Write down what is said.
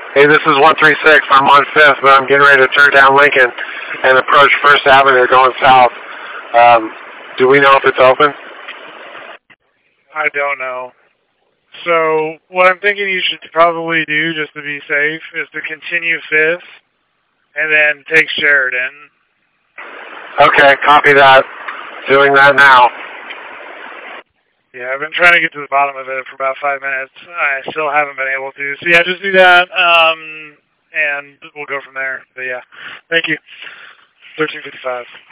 Hey, this is 136. I'm on 5th, but I'm getting ready to turn down Lincoln and approach First Avenue going south. Do we know if it's open? I don't know. So what I'm thinking you should probably do, just to be safe, is to continue 5th and then take Sheridan. Okay, copy that. Doing that now. Yeah, I've been trying to get to the bottom of it for about 5 minutes. I still haven't been able to. So yeah, just do that, and we'll go from there. But yeah, thank you. 1355.